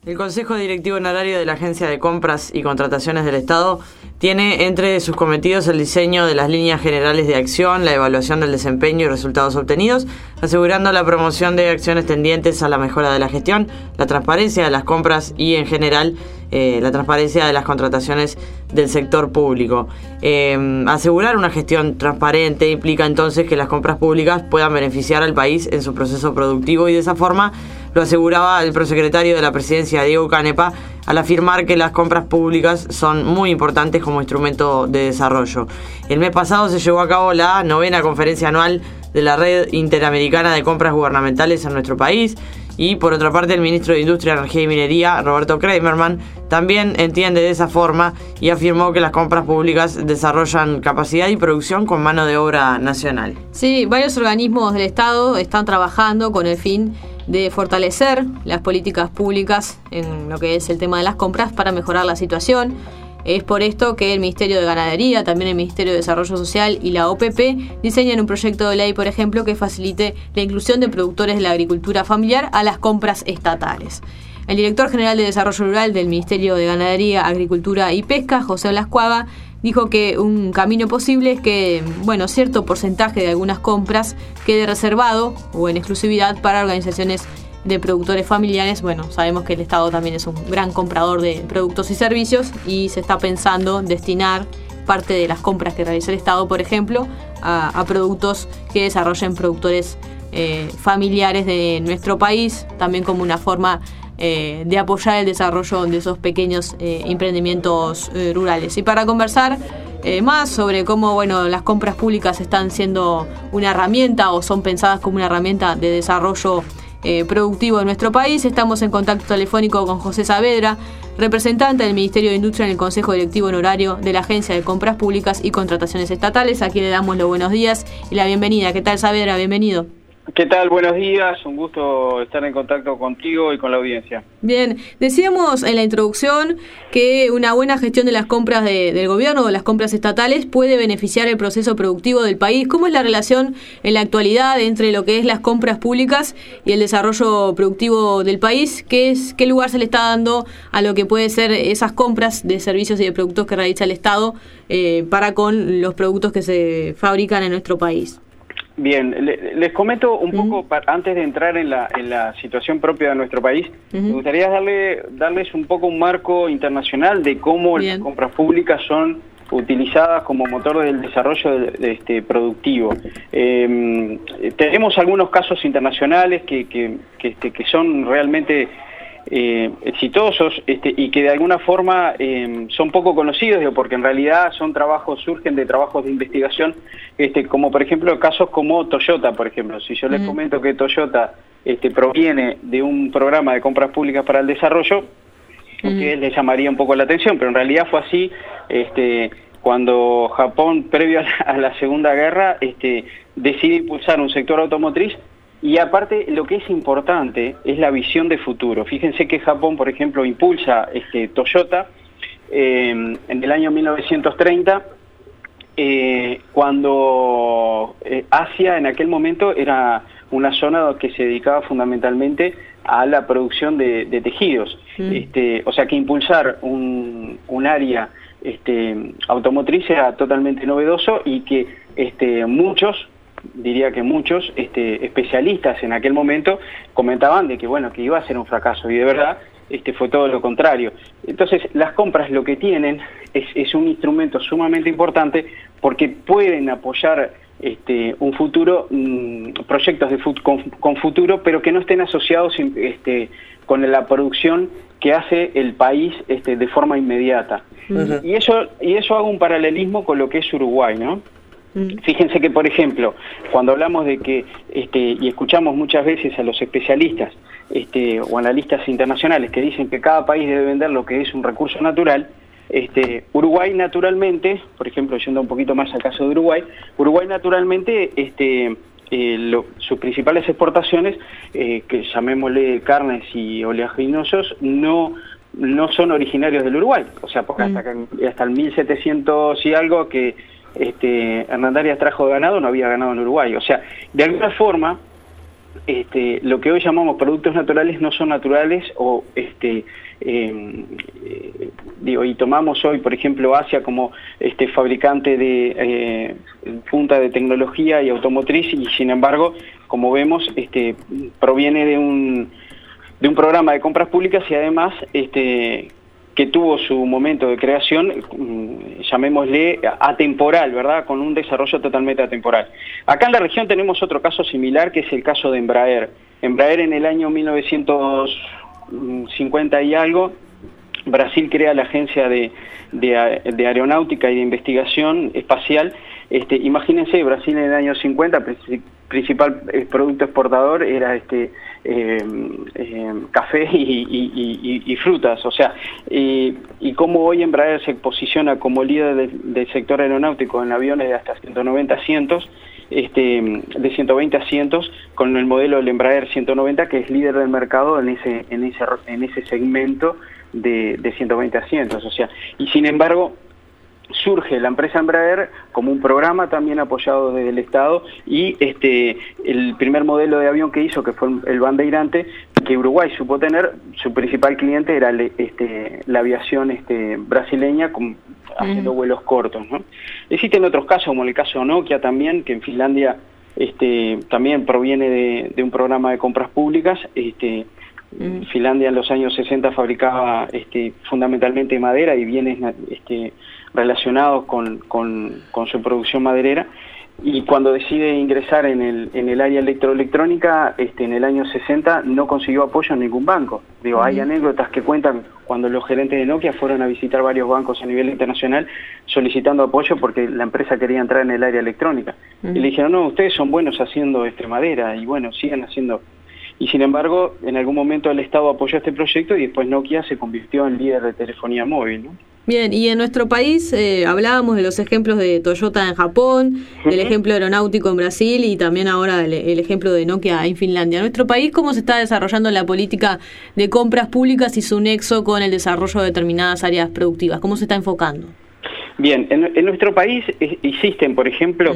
El Consejo Directivo Honorario de la Agencia de Compras y Contrataciones del Estado tiene entre sus cometidos el diseño de las líneas generales de acción, la evaluación del desempeño y resultados obtenidos, asegurando la promoción de acciones tendientes a la mejora de la gestión, la transparencia de las compras y, en general, la transparencia de las contrataciones del sector público. Asegurar una gestión transparente implica entonces que las compras públicas puedan beneficiar al país en su proceso productivo, y de esa forma lo aseguraba el prosecretario de la Presidencia, Diego Canepa, al afirmar que las compras públicas son muy importantes como instrumento de desarrollo. El mes pasado se llevó a cabo la 9ª conferencia anual de la Red Interamericana de Compras Gubernamentales en nuestro país, y por otra parte el ministro de Industria, Energía y Minería, Roberto Kramerman, también entiende de esa forma y afirmó que las compras públicas desarrollan capacidad y producción con mano de obra nacional. Sí, varios organismos del Estado están trabajando con el fin de fortalecer las políticas públicas en lo que es el tema de las compras para mejorar la situación. Es por esto que el Ministerio de Ganadería, también el Ministerio de Desarrollo Social y la OPP diseñan un proyecto de ley, por ejemplo, que facilite la inclusión de productores de la agricultura familiar a las compras estatales. El director general de Desarrollo Rural del Ministerio de Ganadería, Agricultura y Pesca, José Blas Cuava, dijo que un camino posible es que, cierto porcentaje de algunas compras quede reservado o en exclusividad para organizaciones de productores familiares. Sabemos que el Estado también es un gran comprador de productos y servicios, y se está pensando destinar parte de las compras que realiza el Estado, por ejemplo, a productos que desarrollen productores familiares de nuestro país, también como una forma de apoyar el desarrollo de esos pequeños emprendimientos rurales. Y para conversar más sobre cómo las compras públicas están siendo una herramienta o son pensadas como una herramienta de desarrollo productivo de nuestro país, estamos en contacto telefónico con José Saavedra, representante del Ministerio de Industria en el Consejo Directivo Honorario de la Agencia de Compras Públicas y Contrataciones Estatales. Aquí le damos los buenos días y la bienvenida. ¿Qué tal, Saavedra? Bienvenido. ¿Qué tal? Buenos días, un gusto estar en contacto contigo y con la audiencia. Bien, decíamos en la introducción que una buena gestión de las compras del gobierno o las compras estatales puede beneficiar el proceso productivo del país. ¿Cómo es la relación en la actualidad entre lo que es las compras públicas y el desarrollo productivo del país? ¿Qué lugar se le está dando a lo que puede ser esas compras de servicios y de productos que realiza el Estado para con los productos que se fabrican en nuestro país? Bien, les comento un poco, antes de entrar en la situación propia de nuestro país, me gustaría darles un poco un marco internacional de cómo las compras públicas son utilizadas como motor del desarrollo productivo. Tenemos algunos casos internacionales que son realmente exitosos y que de alguna forma son poco conocidos, porque en realidad surgen de trabajos de investigación, como por ejemplo casos como Toyota, por ejemplo. Si yo les comento que Toyota proviene de un programa de compras públicas para el desarrollo, que les llamaría un poco la atención, pero en realidad fue así cuando Japón, previo a la Segunda Guerra, decide impulsar un sector automotriz. Y aparte, lo que es importante es la visión de futuro. Fíjense que Japón, por ejemplo, impulsa Toyota en el año 1930, cuando Asia en aquel momento era una zona que se dedicaba fundamentalmente a la producción de tejidos. O sea que impulsar un área automotriz era totalmente novedoso, y que muchos especialistas en aquel momento comentaban de que que iba a ser un fracaso, y de verdad fue todo lo contrario. Entonces las compras lo que tienen es un instrumento sumamente importante, porque pueden apoyar un futuro, proyectos con futuro, pero que no estén asociados con la producción que hace el país de forma inmediata. Y eso hago un paralelismo con lo que es Uruguay, ¿no? Fíjense que, por ejemplo, cuando hablamos de que, y escuchamos muchas veces a los especialistas o analistas internacionales que dicen que cada país debe vender lo que es un recurso natural, Uruguay naturalmente, por ejemplo, yendo un poquito más al caso de Uruguay naturalmente, sus principales exportaciones, que llamémosle carnes y oleaginosos, no son originarios del Uruguay. O sea, porque hasta el 1700 y algo que Hernán Arias trajo ganado, no había ganado en Uruguay. O sea, de alguna forma, lo que hoy llamamos productos naturales no son naturales, o y tomamos hoy, por ejemplo, Asia como fabricante de punta de tecnología y automotriz, y sin embargo, como vemos, proviene de un programa de compras públicas, y además que tuvo su momento de creación, llamémosle atemporal, ¿verdad?, con un desarrollo totalmente atemporal. Acá en la región tenemos otro caso similar, que es el caso de Embraer. Embraer, en el año 1950 y algo, Brasil crea la Agencia de Aeronáutica y de Investigación Espacial. Imagínense, Brasil en el año 50, principal producto exportador era café y frutas, o sea, y como hoy Embraer se posiciona como líder del sector aeronáutico en aviones de hasta 190 asientos, de 120 asientos, con el modelo del Embraer 190, que es líder del mercado en ese segmento de 120 asientos, o sea, y sin embargo surge la empresa Embraer como un programa también apoyado desde el Estado, y el primer modelo de avión que hizo, que fue el Bandeirante, que Uruguay supo tener, su principal cliente era la aviación brasileña, haciendo vuelos cortos, ¿no? Existen otros casos, como el caso Nokia también, que en Finlandia también proviene de un programa de compras públicas. Finlandia en los años 60 fabricaba fundamentalmente madera y bienes relacionados con su producción maderera, y cuando decide ingresar en el área electroelectrónica, en el año 60 no consiguió apoyo en ningún banco. Hay anécdotas que cuentan cuando los gerentes de Nokia fueron a visitar varios bancos a nivel internacional solicitando apoyo porque la empresa quería entrar en el área electrónica. Y le dijeron, no, ustedes son buenos haciendo madera, y bueno, sigan haciendo. Y sin embargo, en algún momento el Estado apoyó este proyecto, y después Nokia se convirtió en líder de telefonía móvil, ¿no? Bien, y en nuestro país hablábamos de los ejemplos de Toyota en Japón, del ejemplo aeronáutico en Brasil, y también ahora el ejemplo de Nokia en Finlandia. En nuestro país, ¿cómo se está desarrollando la política de compras públicas y su nexo con el desarrollo de determinadas áreas productivas? ¿Cómo se está enfocando? Bien, en nuestro país existen, por ejemplo,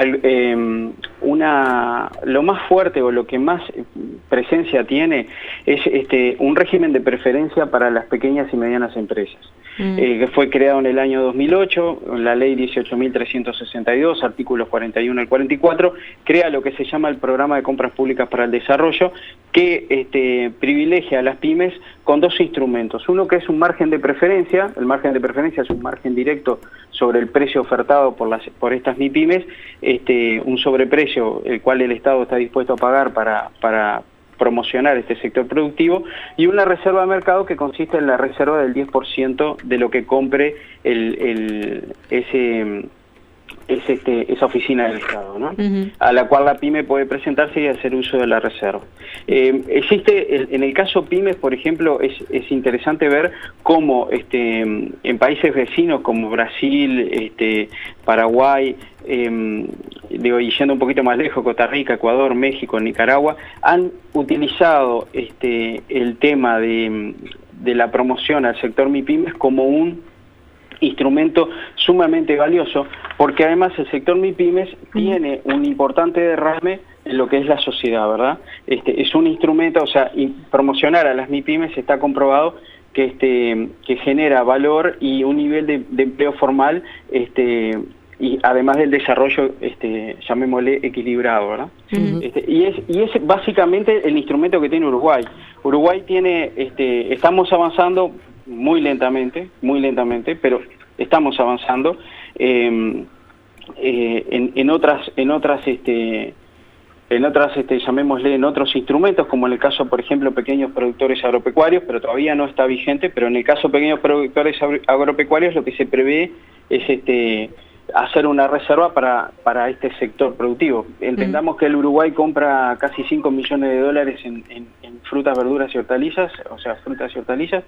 lo más fuerte o lo que más presencia tiene es un régimen de preferencia para las pequeñas y medianas empresas, que fue creado en el año 2008, la ley 18.362, artículos 41 al 44, crea lo que se llama el Programa de Compras Públicas para el Desarrollo, que privilegia a las pymes con dos instrumentos. Uno, que es un margen de preferencia. El margen de preferencia es un margen directo sobre el precio ofertado por estas MIPYMES, un sobreprecio el cual el Estado está dispuesto a pagar para promocionar este sector productivo, y una reserva de mercado que consiste en la reserva del 10% de lo que compre esa oficina del Estado, ¿no? A la cual la pyme puede presentarse y hacer uso de la reserva. En el caso pymes, por ejemplo, es interesante ver cómo en países vecinos como Brasil, Paraguay, y yendo un poquito más lejos, Costa Rica, Ecuador, México, Nicaragua, han utilizado el tema de la promoción al sector MIPYMES como un instrumento sumamente valioso, porque además el sector MIPYMES tiene un importante derrame en lo que es la sociedad, ¿verdad? Es un instrumento, o sea, promocionar a las MIPYMES está comprobado que genera valor y un nivel de empleo formal, y además del desarrollo, llamémosle equilibrado, ¿verdad? Y es básicamente el instrumento que tiene Uruguay. Uruguay tiene, estamos avanzando muy lentamente, pero estamos avanzando en otras llamémosle, en otros instrumentos, como en el caso, por ejemplo, pequeños productores agropecuarios, pero todavía no está vigente. Pero en el caso de pequeños productores agropecuarios, lo que se prevé es hacer una reserva para este sector productivo. Entendamos que el Uruguay compra casi 5 millones de dólares en frutas, verduras y hortalizas, o sea, frutas y hortalizas,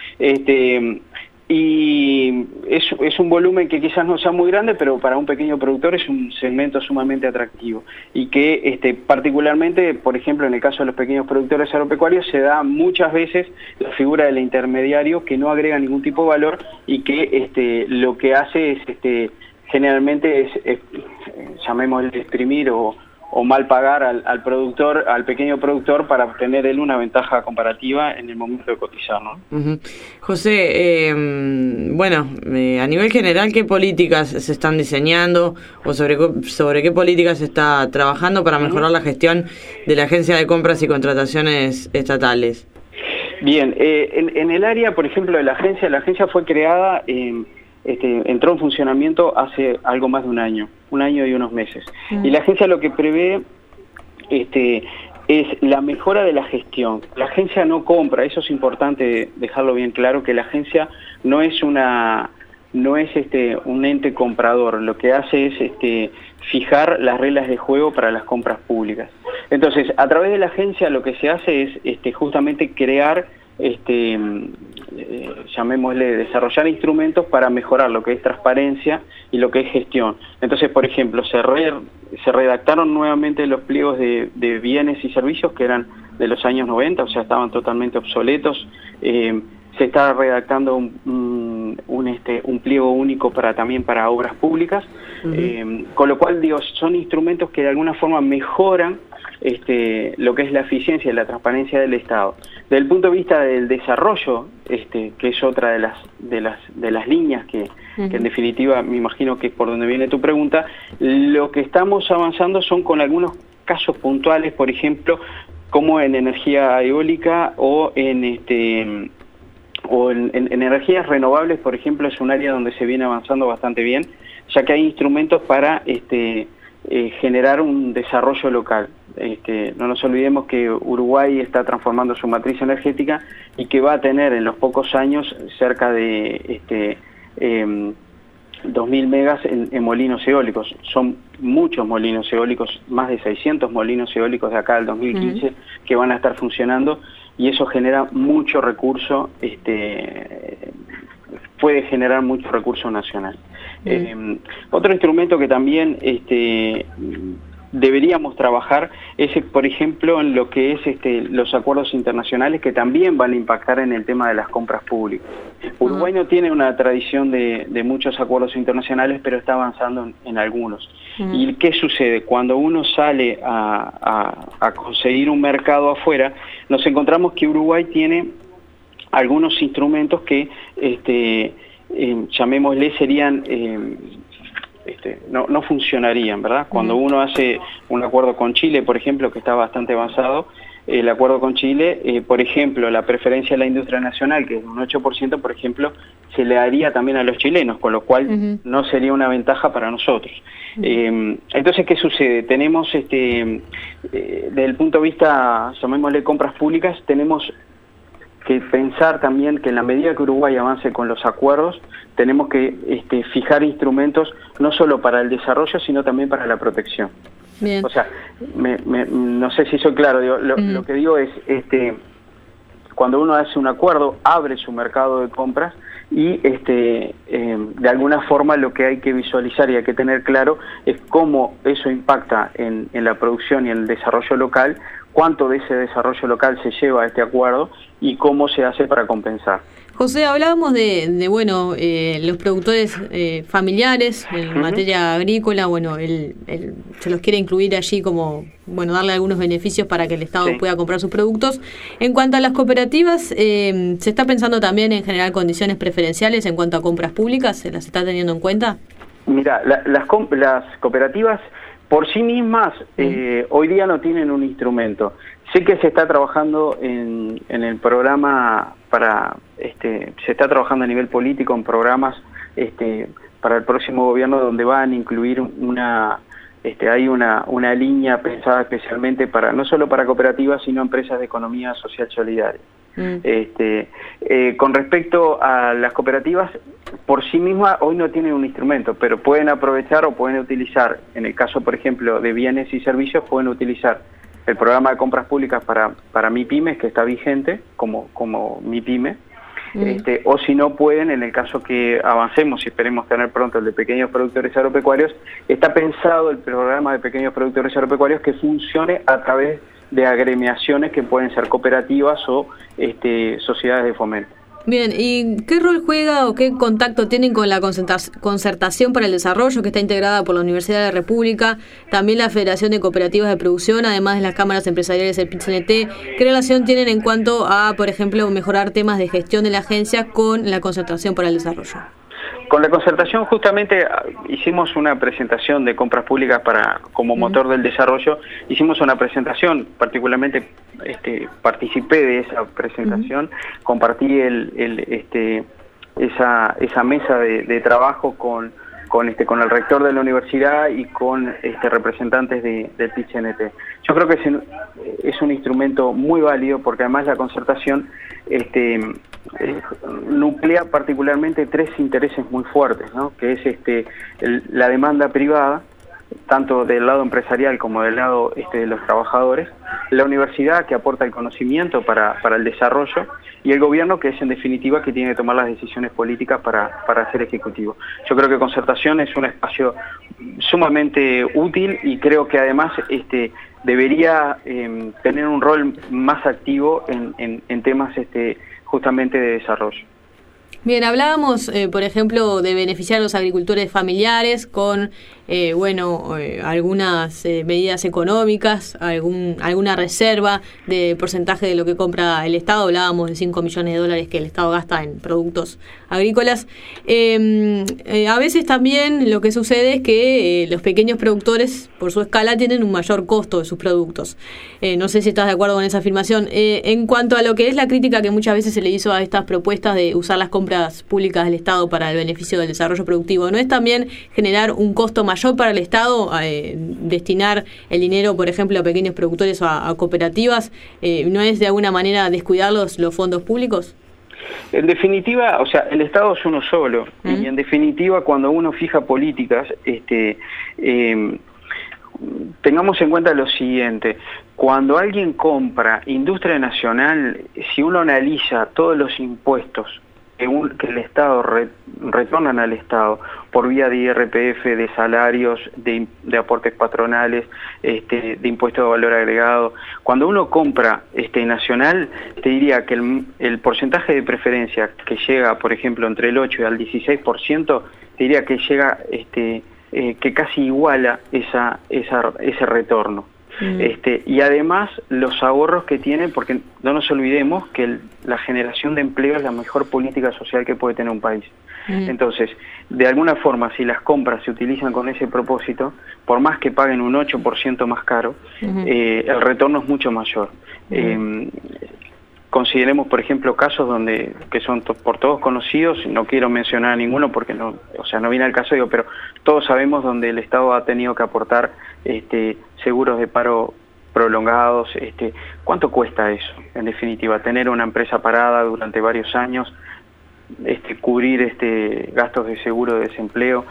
y es un volumen que quizás no sea muy grande, pero para un pequeño productor es un segmento sumamente atractivo, y que particularmente, por ejemplo, en el caso de los pequeños productores agropecuarios, se da muchas veces la figura del intermediario, que no agrega ningún tipo de valor, y que lo que hace es generalmente es llamémosle exprimir o o mal pagar al productor, al pequeño productor, para obtener él una ventaja comparativa en el momento de cotizar, ¿no? José, a nivel general, ¿qué políticas se están diseñando o sobre qué políticas se está trabajando para mejorar la gestión de la Agencia de Compras y Contrataciones Estatales? Bien, en el área, por ejemplo, de la agencia fue creada, entró en funcionamiento hace algo más de un año y unos meses. Y la agencia lo que prevé es la mejora de la gestión. La agencia no compra, eso es importante dejarlo bien claro, que la agencia no es un ente comprador, lo que hace es fijar las reglas de juego para las compras públicas. Entonces, a través de la agencia lo que se hace es justamente crear, llamémosle, desarrollar instrumentos para mejorar lo que es transparencia y lo que es gestión. Entonces, por ejemplo, se redactaron nuevamente los pliegos de bienes y servicios que eran de los años 90, o sea, estaban totalmente obsoletos. Se está redactando un pliego único también para obras públicas, con lo cual, digo, son instrumentos que de alguna forma mejoran lo que es la eficiencia y la transparencia del Estado. Desde el punto de vista del desarrollo, que es otra de las líneas que en definitiva me imagino que es por donde viene tu pregunta, lo que estamos avanzando son con algunos casos puntuales, por ejemplo, como en energía eólica o en energías renovables, por ejemplo, es un área donde se viene avanzando bastante bien, ya que hay instrumentos para generar un desarrollo local. No nos olvidemos que Uruguay está transformando su matriz energética y que va a tener en los pocos años cerca de 2.000 megas en molinos eólicos. Son muchos molinos eólicos, más de 600 molinos eólicos de acá al 2015 que van a estar funcionando, y eso genera mucho recurso, puede generar mucho recurso nacional. Otro instrumento que también deberíamos trabajar es, por ejemplo, en lo que es los acuerdos internacionales, que también van a impactar en el tema de las compras públicas. Uruguay no tiene una tradición de muchos acuerdos internacionales, pero está avanzando en algunos. ¿Y qué sucede? Cuando uno sale a conseguir un mercado afuera, nos encontramos que Uruguay tiene algunos instrumentos que, llamémosle, serían... no funcionarían, ¿verdad? Cuando uno hace un acuerdo con Chile, por ejemplo, que está bastante avanzado, el acuerdo con Chile, por ejemplo, la preferencia de la industria nacional, que es un 8%, por ejemplo, se le daría también a los chilenos, con lo cual no sería una ventaja para nosotros. Entonces, ¿qué sucede? Tenemos, desde el punto de vista, llamémosle compras públicas, tenemos que pensar también que en la medida que Uruguay avance con los acuerdos, tenemos que fijar instrumentos no solo para el desarrollo, sino también para la protección. Bien. O sea, no sé si soy claro, digo, lo que digo es, cuando uno hace un acuerdo, abre su mercado de compras y de alguna forma lo que hay que visualizar y hay que tener claro es cómo eso impacta en la producción y en el desarrollo local, cuánto de ese desarrollo local se lleva a este acuerdo y cómo se hace para compensar. José, hablábamos de los productores familiares en materia agrícola, se los quiere incluir allí como, darle algunos beneficios para que el Estado pueda comprar sus productos. En cuanto a las cooperativas, ¿se está pensando también en generar condiciones preferenciales en cuanto a compras públicas? ¿Se las está teniendo en cuenta? Mira, las cooperativas por sí mismas hoy día no tienen un instrumento. Sé que se está trabajando en el programa se está trabajando a nivel político en programas para el próximo gobierno, donde van a incluir hay una línea pensada especialmente no solo para cooperativas, sino empresas de economía social solidaria. Con respecto a las cooperativas, por sí mismas hoy no tienen un instrumento, pero pueden aprovechar o pueden utilizar, en el caso, por ejemplo, de bienes y servicios, pueden utilizar el programa de compras públicas para MIPYMES, que está vigente como MIPYME, o si no pueden, en el caso que avancemos y esperemos tener pronto el de pequeños productores agropecuarios, está pensado el programa de pequeños productores agropecuarios que funcione a través de agremiaciones que pueden ser cooperativas o sociedades de fomento. Bien, ¿y qué rol juega o qué contacto tienen con la Concertación para el Desarrollo, que está integrada por la Universidad de la República, también la Federación de Cooperativas de Producción, además de las cámaras empresariales del PIT-CNT? ¿Qué relación tienen en cuanto a, por ejemplo, mejorar temas de gestión de la agencia con la Concertación para el Desarrollo? Con la concertación justamente hicimos una presentación de compras públicas como motor del desarrollo. Hicimos una presentación, particularmente participé de esa presentación, compartí esa mesa de trabajo con el rector de la universidad y con representantes del PIT-CNT. Yo creo que es un instrumento muy válido porque además la concertación nuclea particularmente tres intereses muy fuertes, ¿no? Que es la demanda privada, tanto del lado empresarial como del lado de los trabajadores, la universidad que aporta el conocimiento para el desarrollo y el gobierno que es en definitiva que tiene que tomar las decisiones políticas para ser ejecutivo. Yo creo que concertación es un espacio sumamente útil y creo que además debería tener un rol más activo en temas justamente de desarrollo. Bien, hablábamos, por ejemplo, de beneficiar a los agricultores familiares con, algunas medidas económicas, alguna reserva de porcentaje de lo que compra el Estado. Hablábamos de $5 millones que el Estado gasta en productos agrícolas. A veces también lo que sucede es que los pequeños productores, por su escala, tienen un mayor costo de sus productos. No sé si estás de acuerdo con esa afirmación. En cuanto a lo que es la crítica que muchas veces se le hizo a estas propuestas de usar las compras públicas del Estado para el beneficio del desarrollo productivo, ¿no es también generar un costo mayor para el Estado destinar el dinero, por ejemplo, a pequeños productores o a cooperativas? ¿No es de alguna manera descuidar los fondos públicos? En definitiva, o sea, el Estado es uno solo, y en definitiva cuando uno fija políticas, tengamos en cuenta lo siguiente: cuando alguien compra industria nacional, si uno analiza todos los impuestos que el Estado retornan al Estado por vía de IRPF, de salarios, de aportes patronales, de impuesto de valor agregado, cuando uno compra nacional, te diría que el porcentaje de preferencia que llega, por ejemplo, entre el 8 y el 16%, te diría que llega que casi iguala ese retorno. Y además los ahorros que tiene, porque no nos olvidemos que la generación de empleo es la mejor política social que puede tener un país. Entonces, de alguna forma, si las compras se utilizan con ese propósito, por más que paguen un 8% más caro, el retorno es mucho mayor. Consideremos, por ejemplo, casos que son por todos conocidos, no quiero mencionar ninguno porque no viene al caso, pero todos sabemos donde el Estado ha tenido que aportar seguros de paro prolongados. ¿Cuánto cuesta eso? En definitiva, tener una empresa parada durante varios años, cubrir gastos de seguro de desempleo,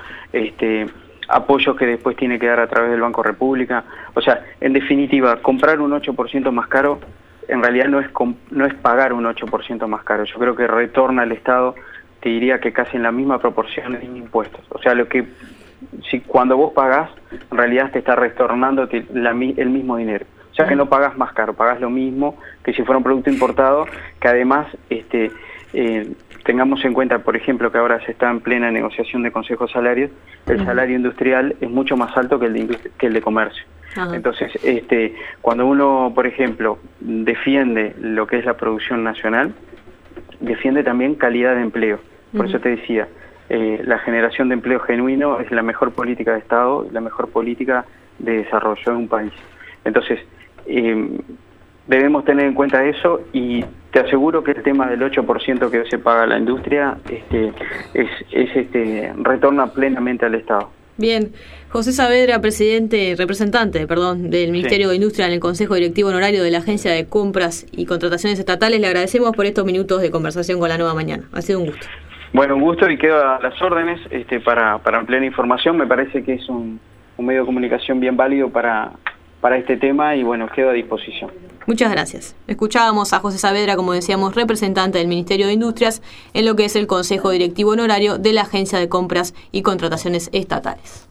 apoyos que después tiene que dar a través del Banco República. O sea, en definitiva, comprar un 8% más caro en realidad no es pagar un 8% más caro. Yo creo que retorna al Estado, te diría que casi en la misma proporción en impuestos. O sea, cuando vos pagás, en realidad te está retornando el mismo dinero. O sea que no pagás más caro, pagás lo mismo que si fuera un producto importado, que además tengamos en cuenta, por ejemplo, que ahora se está en plena negociación de consejos salarios, el salario industrial es mucho más alto que el de comercio. Ajá. Entonces, cuando uno, por ejemplo, defiende lo que es la producción nacional, defiende también calidad de empleo. Por eso te decía, la generación de empleo genuino es la mejor política de Estado, la mejor política de desarrollo de un país. Entonces, debemos tener en cuenta eso, y te aseguro que el tema del 8% que se paga a la industria retorna plenamente al Estado. Bien, José Saavedra, representante del Ministerio de Industria en el Consejo Directivo Honorario de la Agencia de Compras y Contrataciones Estatales, le agradecemos por estos minutos de conversación con La Nueva Mañana. Ha sido un gusto. Bueno, un gusto, y quedo a las órdenes para ampliar información. Me parece que es un medio de comunicación bien válido para este tema, y bueno, quedo a disposición. Muchas gracias. Escuchábamos a José Saavedra, como decíamos, representante del Ministerio de Industrias en lo que es el Consejo Directivo Honorario de la Agencia de Compras y Contrataciones Estatales.